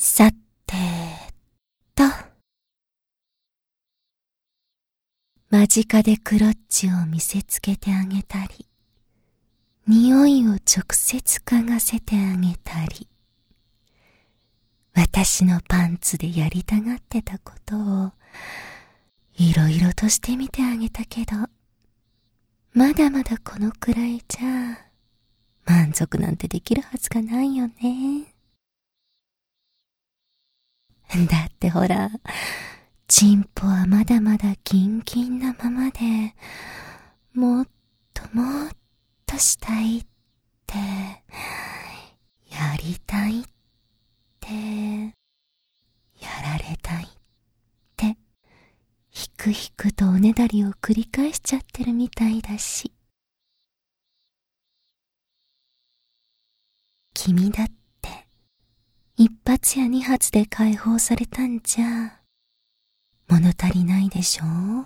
さてと、間近でクロッチを見せつけてあげたり、匂いを直接嗅がせてあげたり、私のパンツでやりたがってたことをいろいろとしてみてあげたけど、まだまだこのくらいじゃ満足なんてできるはずがないよね。だってほら、チンポはまだまだギンギンなままで、もっともっとしたいって、やりたいって、やられたいって、ひくひくとおねだりを繰り返しちゃってるみたいだし。君だって、一発や二発で解放されたんじゃ、物足りないでしょう？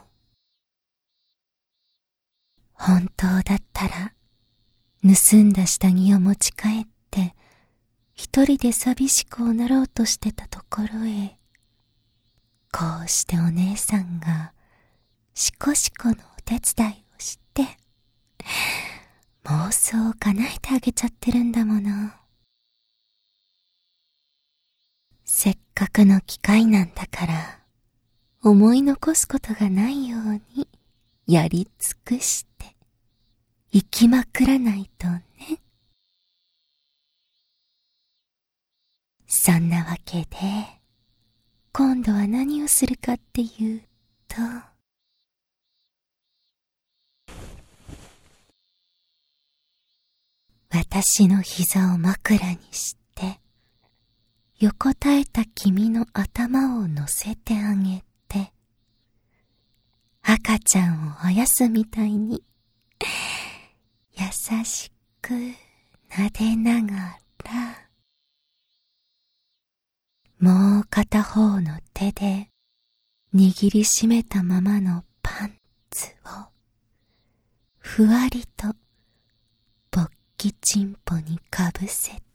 本当だったら、盗んだ下着を持ち帰って、一人で寂しくおなろうとしてたところへ、こうしてお姉さんが、しこしこのお手伝いをして、妄想を叶えてあげちゃってるんだもの。せっかくの機会なんだから、思い残すことがないようにやり尽くして生きまくらないとね。そんなわけで、今度は何をするかっていうと、私の膝を枕にして、横たえた君の頭を乗せてあげて、赤ちゃんをあやすみたいに、優しく撫でながら、もう片方の手で握りしめたままのパンツを、ふわりと勃起チンポにかぶせて、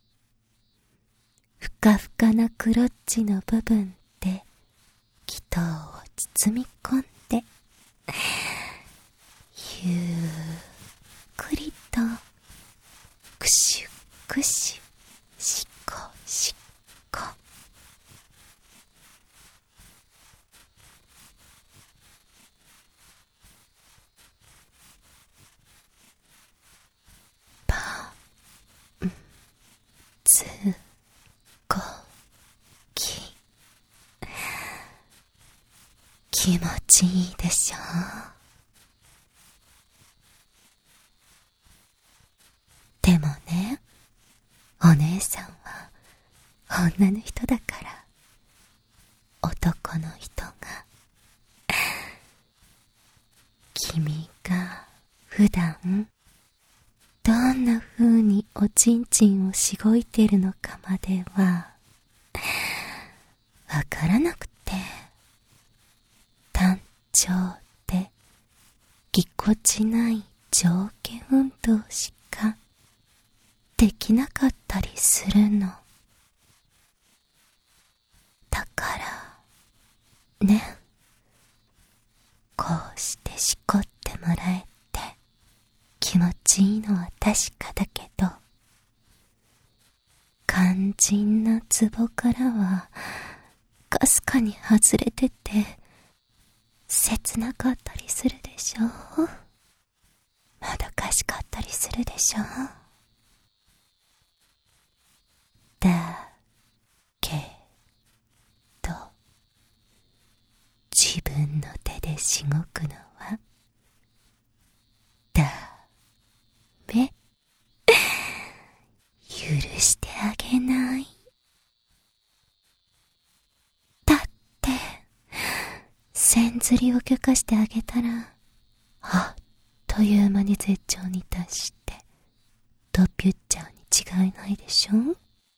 ふかふかなクロッチの部分で気筒を包み込んで、ゆっくりとくしゅくしゅしこしこ。パンツコキ、気持ちいいでしょう。でもね、お姉さんは女の人だから、男の人が、君が普段どんな風におちんちんをしごいてるのかまではわからなくて、単調でぎこちない上下運動しかできなかったりするの。だからね、こうしてしこってもらえて気持ちいいのは確かだけど、肝心なツボからはかすかに外れてて切なかったりするでしょう。もどかしかったりするでしょう。だけど、自分の手でしごくのはダメ。許してあげない。だって線ずりを許可してあげたら、あっという間に絶頂に達してドピュっちゃうに違いないでしょ。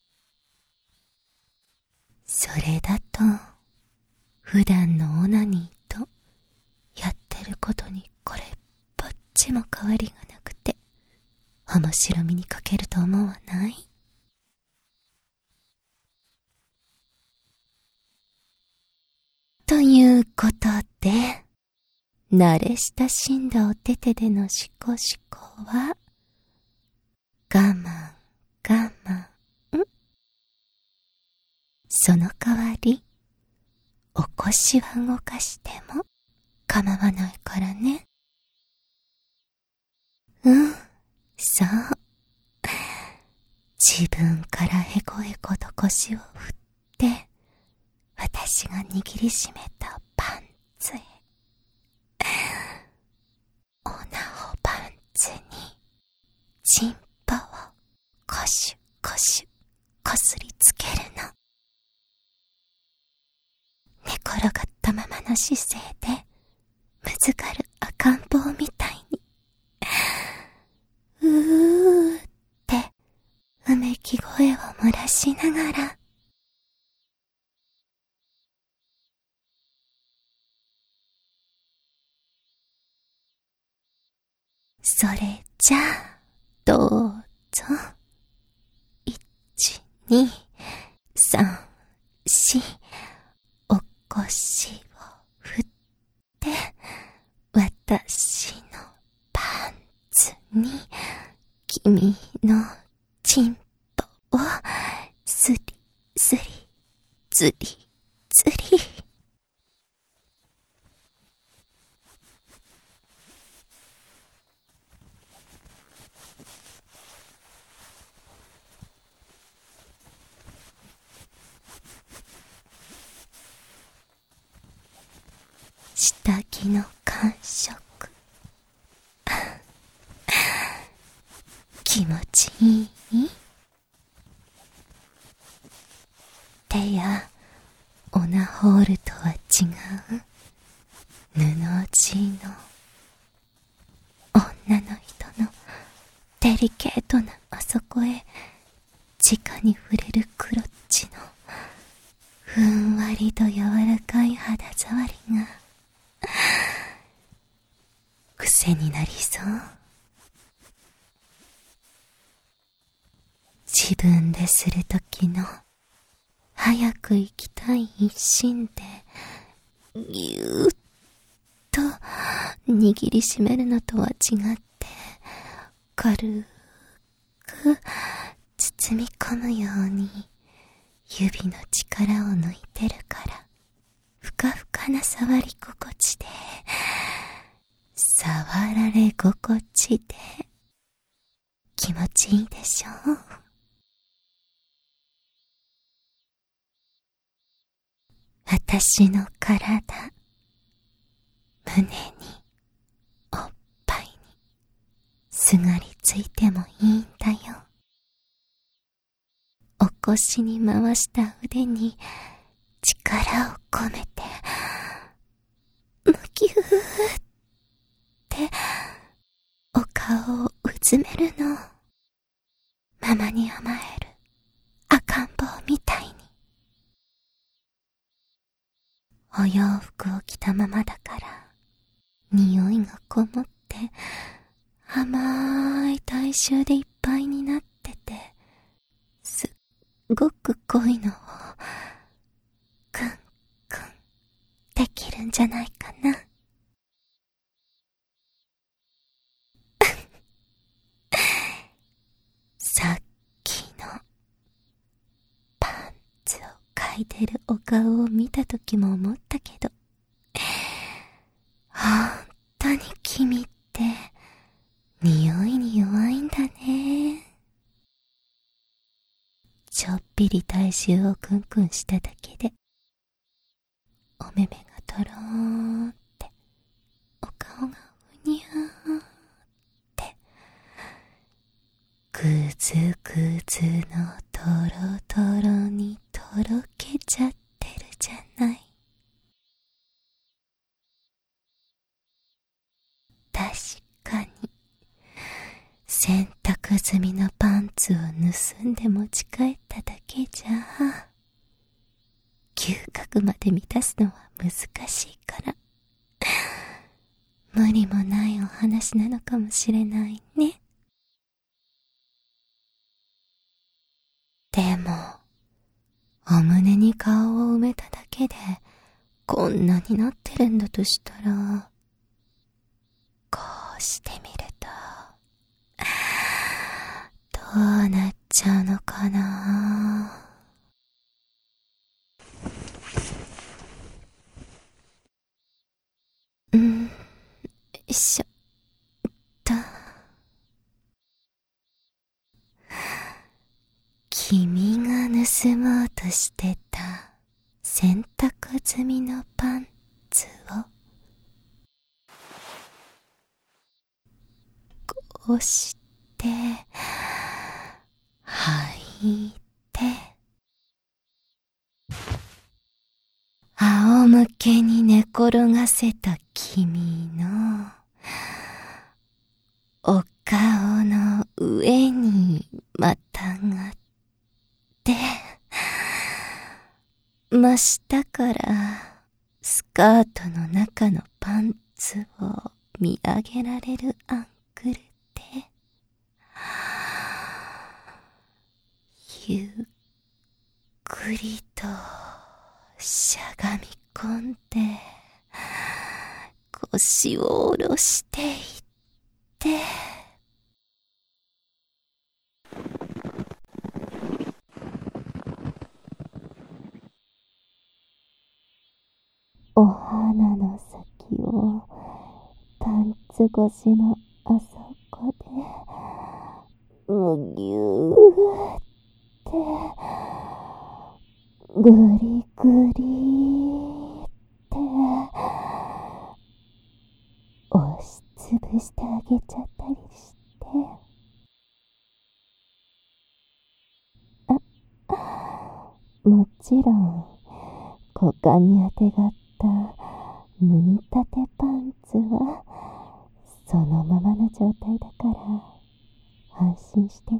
それだと普段のオナニーとやってることにこれっぽっちも変わりがなくて、面白みに欠けると思わない？ ことで、慣れ親しんだお手手でのシコシコは、我慢、我慢。その代わり、お腰は動かしても構わないからね。そう。自分からへこへこと腰を振って、私が握りしめたパンツへ。おなほパンツに、チンポをコシュコシュこすりつけるの。寝転がったままの姿勢で、むずがる赤ん坊みたいに、ってうめき声を漏らしながら、それじゃあ、どうぞ。1、2、3、4、お腰を振って、私のパンツに、君のチンポを、スリ、スリ、ズリ、ズリ。下着の感触。気持ちいい？手やオナホールとは違う布地の女の人のデリケートなあそこへ直に触れるクロッチのふんわりと柔らかい肌触りが癖になりそう。自分でするときの早く行きたい一心でぎゅーっと握りしめるのとは違って軽く包み込むように指の力を抜いてるからふかふかな触り心地で触られ心地で気持ちいいでしょう。私の体、胸に、おっぱいに、すがりついてもいいんだよ。お腰に回した腕に、力を込めて、むぎゅーって、お顔をうずめるの。ママに甘える、赤ん坊みたいに。お洋服を着たままだから、匂いがこもって、甘い体臭でいっぱいになってて、すっごく濃いのを、くんくん、できるんじゃないかな。さっきの、パンツを嗅いでるお顔を見たときも思ったけど、本当に君って、匂いに弱いんだね。ちょっぴり体臭をクンクンしただけで、お目目がとろーって、お顔がうにゃーって、ぐずぐずのとろとろにとろけちゃってるじゃない。確かに、洗濯済みのパンツを盗んで持ち帰っただけじゃ、嗅覚まで満たすのは難しいから、無理もないお話なのかもしれないね。でも、お胸に顔を埋めただけで、 こんなになってるんだとしたら、こうしてみると、どうなっちゃうのかな。よいしょっと。君が盗もうとしてた洗濯済みのパンツをこうして履いて、仰向けに寝転がせた君のお顔の上にまたがって真下からスカートの中のパンツを見上げられるアングルでゆっくりとしゃがみ込んで腰を下ろしていってお花の先をパンツ越しのあそこでむぎゅーってぐりぐりって押しつぶしてあげちゃったりして、もちろん股間にあてがった脱ぎたてパンツはそのままの状態だから安心してね。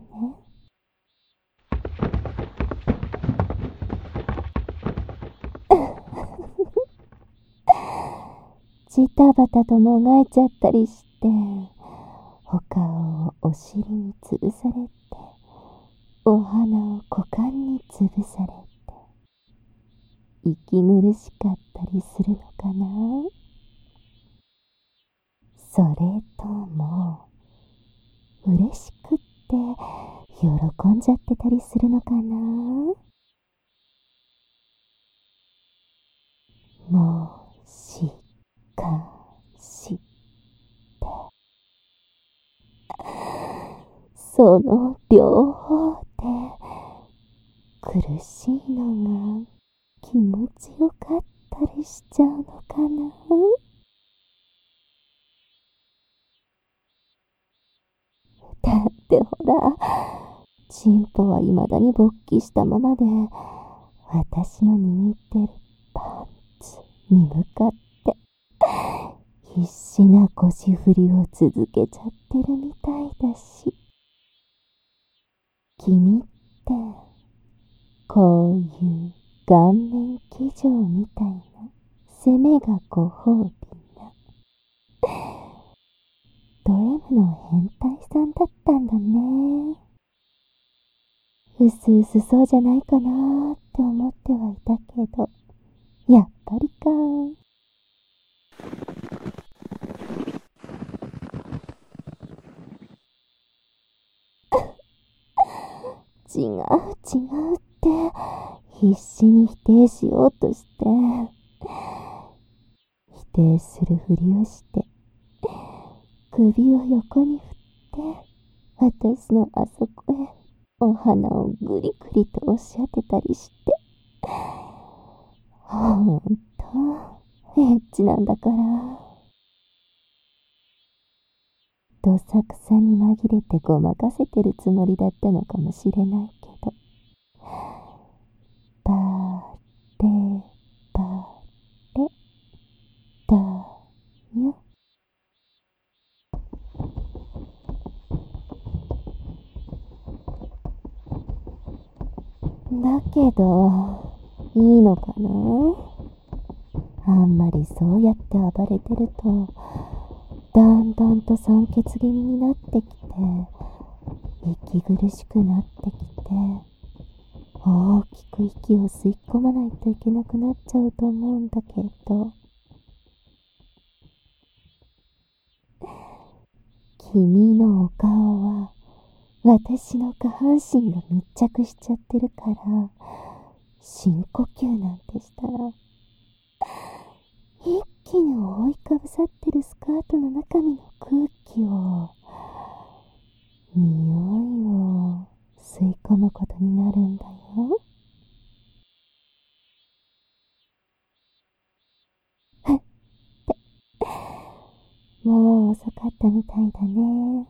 ジタバタともがいちゃったりしてお顔をお尻につぶされて、お花を股間につぶされて息苦しかったりするのかな。それとも嬉しくって喜んじゃってたりするのかな。もしかしてその両方で苦しいのが気持ちよかったりしちゃうのかな。だってほら、チンポは未だに勃起したままで私の握ってるパンツに向かって必死な腰振りを続けちゃってるみたいだし、君ってこういう顔面騎乗みたいな攻めがご褒美なド M の変態さんだったんだね。うすうすそうじゃないかなーって思ってはいたけど、やっぱりかー。違うって必死に否定しようとして否定するふりをして首を横に振って私のあそこへお花をぐりぐりと押し当てたりして、ほんとエッチなんだから。どさくさに紛れてごまかせてるつもりだったのかもしれないけど、バレバレだよ。だけどいいのかな。あんまりそうやって暴れてるとだんだんと酸欠気味になってきて息苦しくなってきて大きく息を吸い込まないといけなくなっちゃうと思うんだけど、君のお顔は私の下半身が密着しちゃってるから、深呼吸なんてしたら一気に覆いかぶさってるスカートの中身の空気を、匂いを吸い込むことになるんだよ。もう遅かったみたいだね。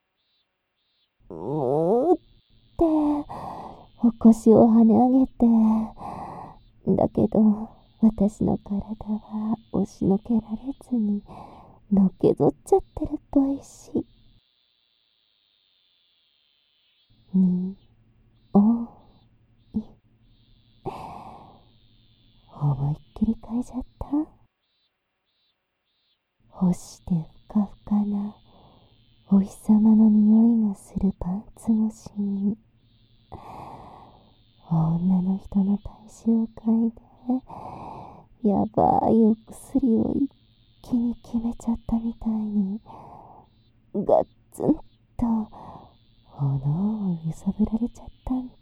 ってお腰を跳ね上げて、だけど私の体は押しのけられずにのけぞっちゃってるっぽいし。におい、思いっきり嗅いじゃった。干してふかふかなお日様の匂いがするパンツ越しに、女の人の体臭を嗅いで、やばいお薬を一気に決めちゃったみたいに、ガッツンと炎を揺さぶられちゃったんだ。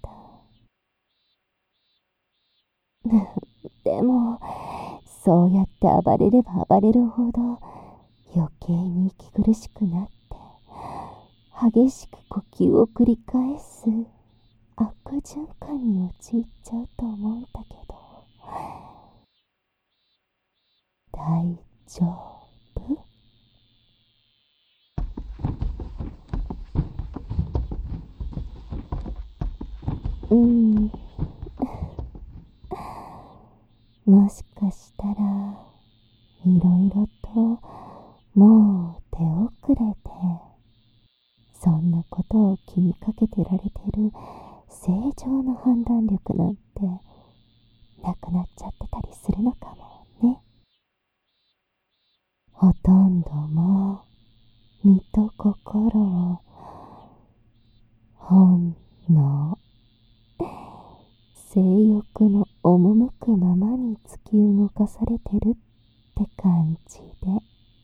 でもそうやって暴れれば暴れるほど余計に息苦しくなって、激しく呼吸を繰り返す悪循環に陥っちゃうと思うんだけど、大丈夫？もしかしたらいろいろともう手遅れで、そんなことを気にかけてられてる正常な判断力なんてなくなっちゃってたりするのかもね。ほとんどもう身と心を本能、性欲の赴くままに突き動かされてるって感じで、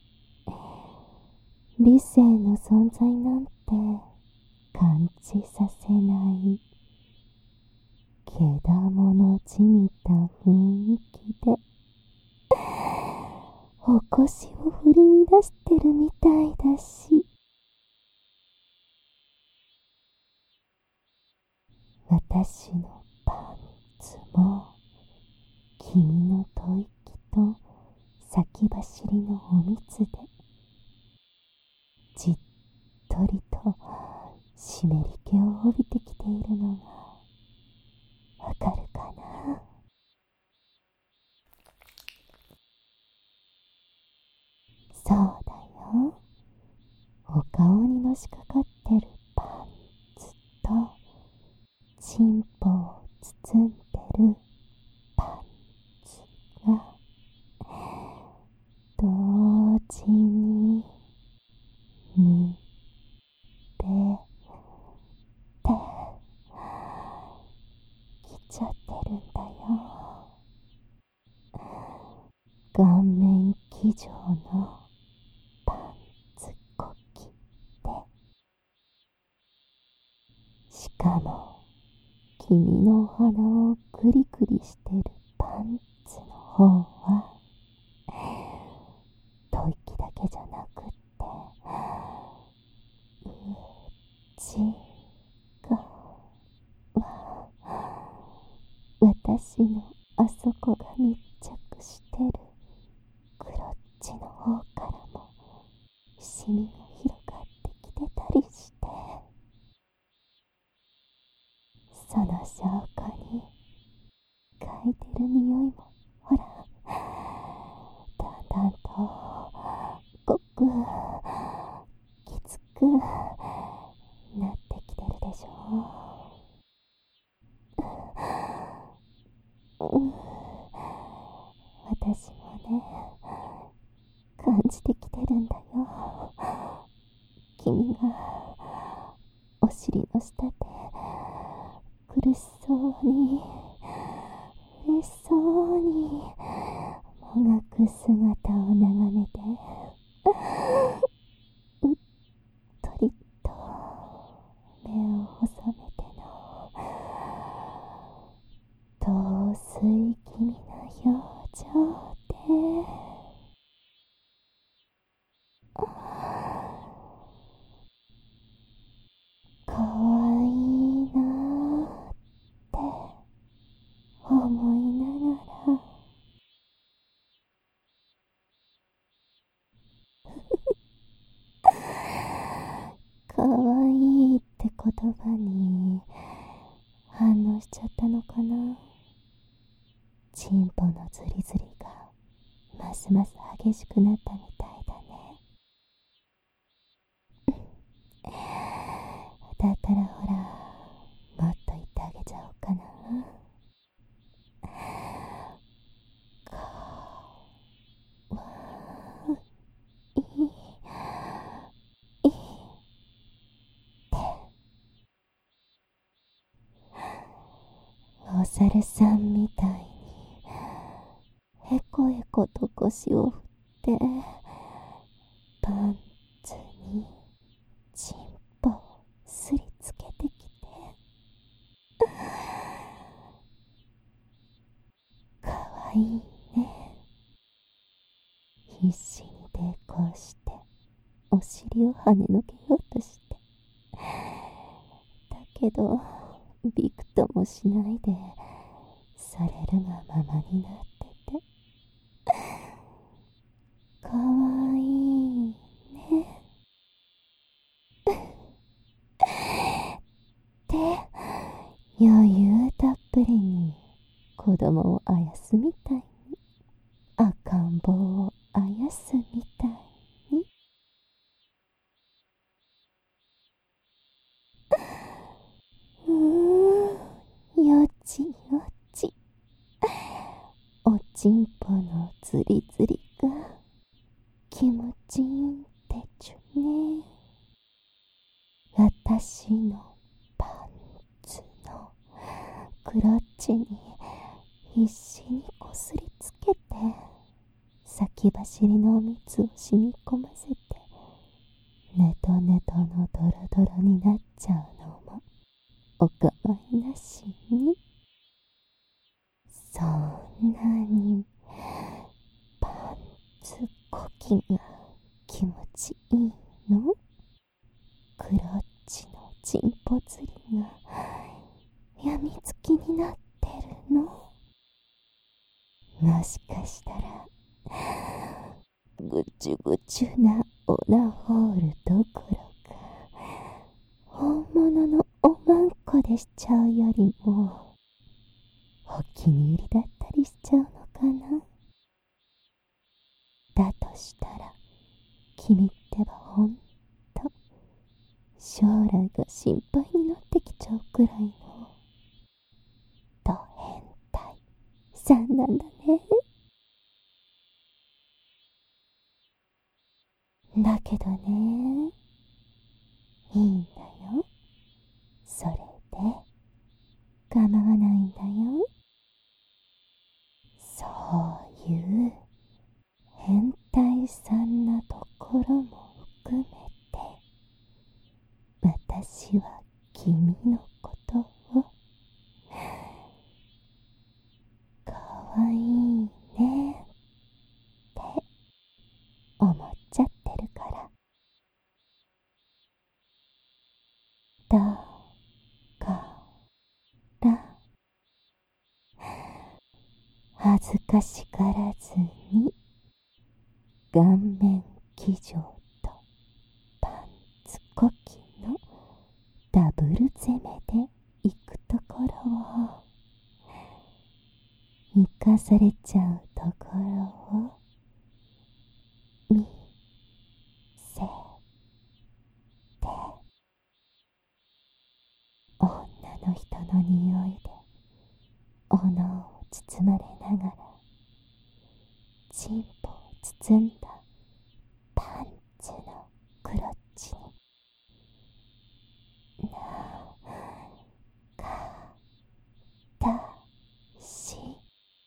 理性の存在なんて感じさせないけだものじみた雰囲気で、お腰を振り乱してるみたいだし、私のパンツも君の吐息と先走りのお水でじっとりと湿り気を帯びてきているのがわかるかな。そうだよ。お顔にのしかかってるパンツとチンポを包んでるパンツが同時に濡れてきちゃってるんだよ。顔面騎乗のパンツこきで、しかも君のお鼻をグリグリしてるパンツの方は吐息だけじゃなくって、内側、私のあそこが密着してるクロッチの方からもシミが広がってきてたりして、その証拠に嗅いでる匂いもほら、だんだんと濃くきつくなってきてるでしょ。私もね、感じてきてるんだよ。君がお尻の下で苦しそうにしそうにもがく姿を眺めて、うっとりと目を細めての陶酔気味な表情で、かわいいなーって思いながら、かわいいって言葉に反応しちゃったのかな。チンポのズリズリがますます激しくなったみたいだね。だったらほら、もっと言ってあげちゃおうかな。かわいいお猿さんみたいにへこへこと腰を振ってパンツにチンポをすりつけてきて、かわいいね。必死に抵抗してお尻を跳ねのけようとして、だけどびくともしないでされるがままになってて、かわいいねって余裕たっぷりに子供をあやすみたいに、赤ん坊をあやすみたいに、よちよち、おちんぽのズリズリが気持ちいいんでちゅね。私のパンツのクロッチに必死にこすりつけて、先走りのお蜜を染み込ませて、ネトネトのドロドロになっちゃうのもお構いなしに。そんなにパンツこきが気持ちいいの？クロッチのチンポ釣りがやみつきになってるの？もしかしたらぐちゅぐちゅなオナホールどころか本物のおまんこでしちゃうよりもお気に入りだったりしちゃうのかな。だとしたら君ってばほんと将来が心配になってきちゃうくらいのド変態さんなんだね。だけどね、いいんだよ。それで構わないんだよ。そういう変態さんなところも含めて、私は君のことをかわいいねって思っちゃってるから。だから恥ずかしがらずに顔面騎乗とパンツこきのダブル攻めで行くところを、生かされちゃうところを見せて、女の人の匂いでおのを包まれながら、チンポを包んだパンツのクロッチになかたし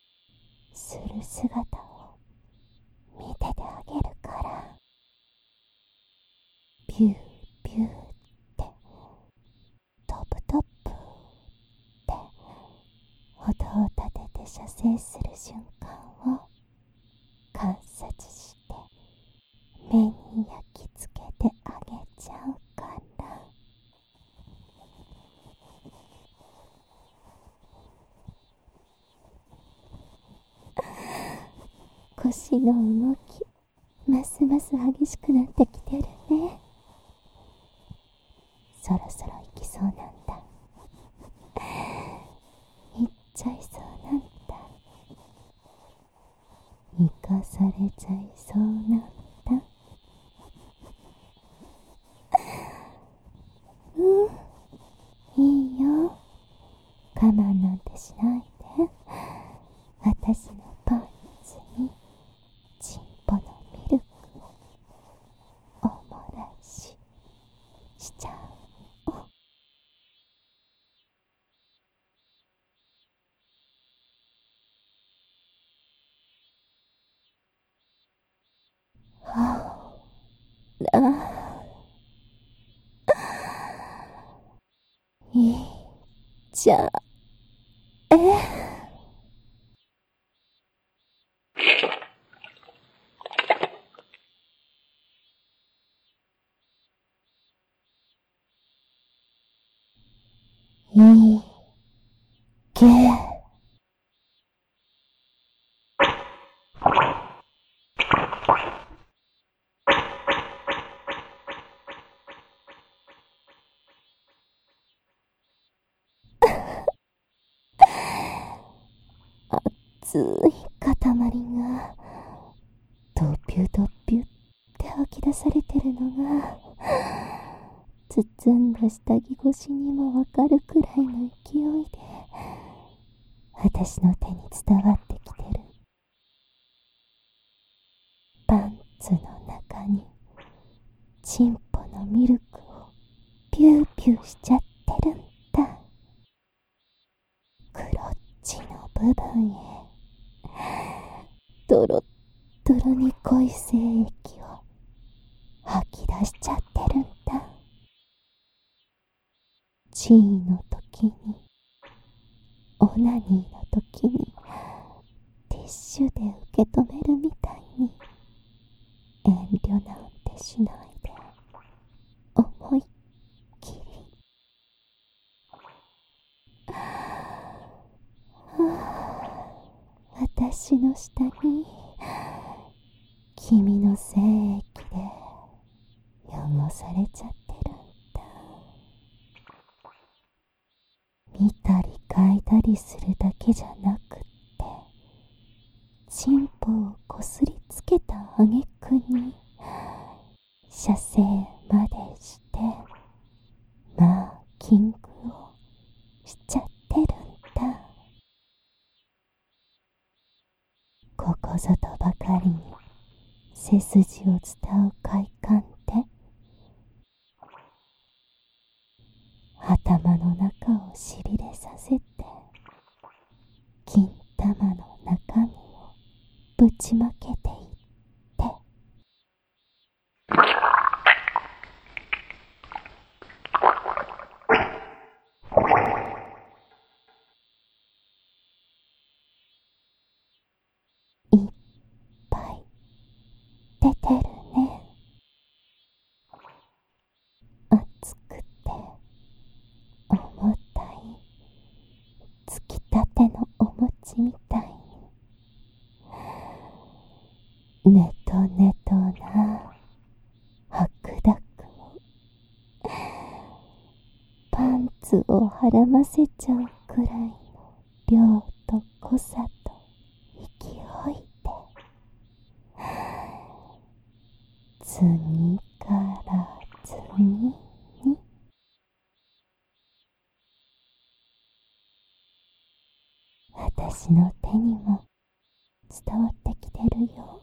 る姿を見ててあげるから。ビュービューってトプトプって音を立てて射精する瞬間を観察して目に焼き付けてあげちゃうから。腰の動きますます激しくなってきてるね。そろそろ行きそうなんだ。行っちゃいそうなんだ。行かされちゃいそうなんだ。いいよ。我慢なんてしないで。私のパンツにチンポのミルクをおもらしちゃう。はあ、いいじゃいいけ。熱い塊がドピュドピュって吐き出されてるのが包んだ下着越しにもわかるくらいの勢いで私の手に伝わってきてる。パンツの中にチンポのミルクをピューピューしちゃってるんだ。クロッチの部分へドロッドロに濃い精液を吐き出しちゃってるんだ。チーの時にオナニーの時にティッシュで受け止めるみたいに遠慮なんてしないで思いっきり。私の下に君の精液で汚されちゃってるんだ。見たり嗅いだりするだけじゃなくってチンポをこすりつけた挙句に射精までしてマーキングをしちゃってるんだ。ここぞとばかりに背筋を伝う快感で頭の中をしびれさせて金玉の中身をぶちまけていっていっぱい出てるね。熱くて重たいつきたてのお餅みたいにネトネトな白濁をパンツをはらませちゃうくらいの量と濃さと勢いで次から次に私の手にも伝わってきてるよ。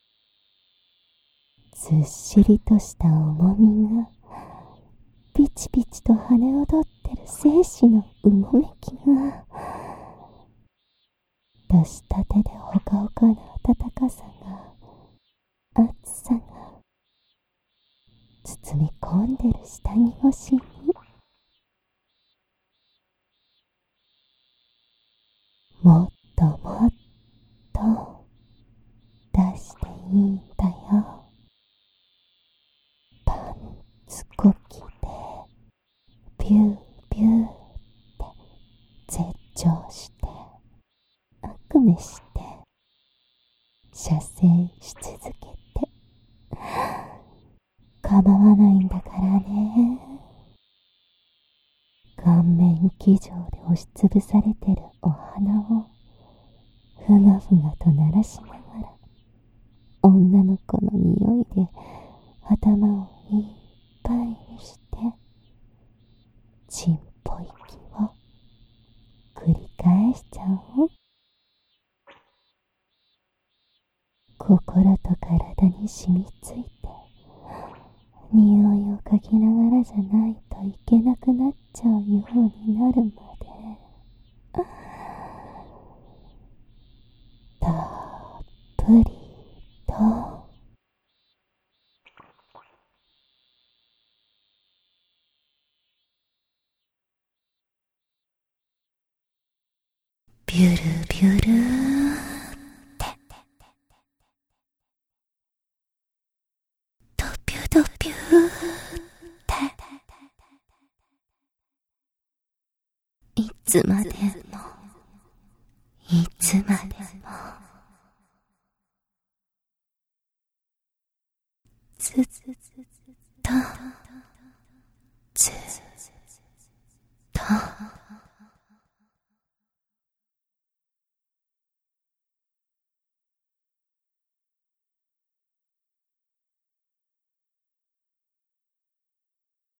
ずっしりとした重みがピチピチと跳ね踊ってる精子のうごめきがとしたてでほかほかな暖かさが、暑さが包み込んでる下着越しに、もっともっと出していいんだよ。パンツこきでビュービューって絶頂して悪夢して射精し続けて構わないんだからね。顔面騎乗で押しつぶされてるお花をふがふがと鳴らしながら、女の子の匂いで頭をいっぱいにして、ちんぽ息を繰り返しちゃおう。心と体に染みついて、匂いを嗅ぎながらじゃないといけなくなっちゃうようになるまで、たっぷりとビュルビュルってドピュドピュっていつまでもいつまでもずっとずっと